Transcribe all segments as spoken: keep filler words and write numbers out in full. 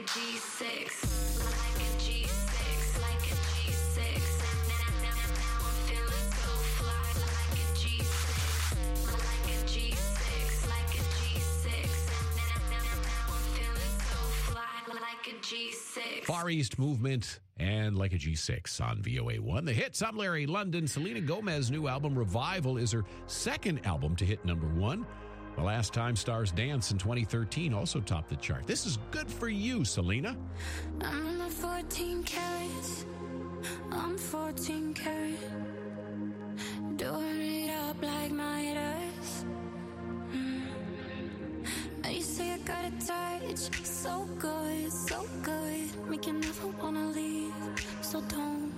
G six, like a G six, like a G six. Now, now, now I'm feeling so fly, like a G six, like a G six, like a G six. Now, now, now I'm feeling so fly, like a G six. Far East Movement and Like a G six on V O A one. The hits. I'm Larry London. Selena Gomez's new album, Revival, is her second album to hit number one. The last time Stars Dance in twenty thirteen also topped the chart. This is good for you, Selena. I'm in the fourteen carats. I'm fourteen carat. Doing it up like Midas. Mm. And you say I got a touch. So good, so good. Make you never wanna leave. So don't.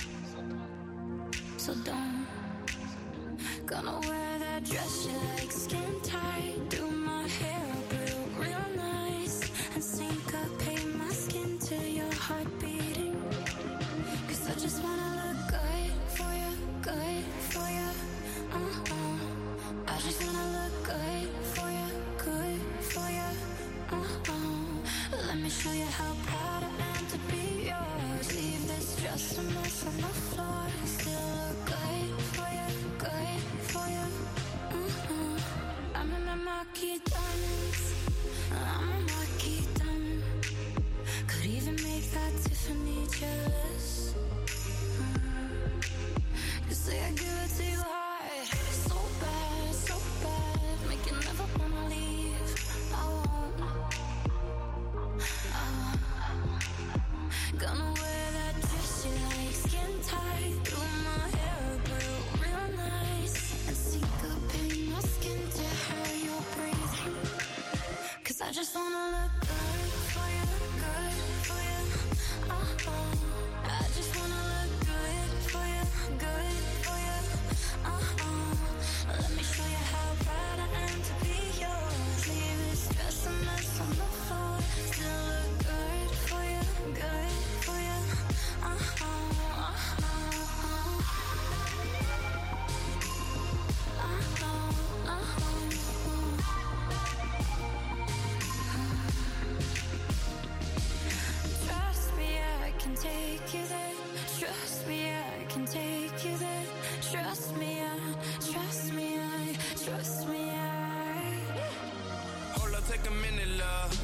So don't. Gonna wear that dress you like, skin tight. Do my hair up real, real nice. And syncopate my skin to your heart beating. Cause I just wanna look good for you, good for you. Uh-uh. I just wanna look good for you, good for you. Uh-uh. Let me show you how proud I am to be yours. Leave this dress a mess on the floor. Still look good for you, good for you. Uh-uh. I'm in my marquee diamonds. I'm a marquee diamond. Could even make that Tiffany jealous. Mm. You say I give it to you hard. So bad, so bad. Make you never wanna leave. I won't. I won't. Gonna wear that dress you like, skin tight. Do my hair up real, real nice. And syncopate my skin to how you're breathing. Cause I just wanna look good for you, good for you. Uh-uh. I just wanna look good for you, good for you. Uh-uh. Let me show you how proud I am to be yours. Leave this dress a mess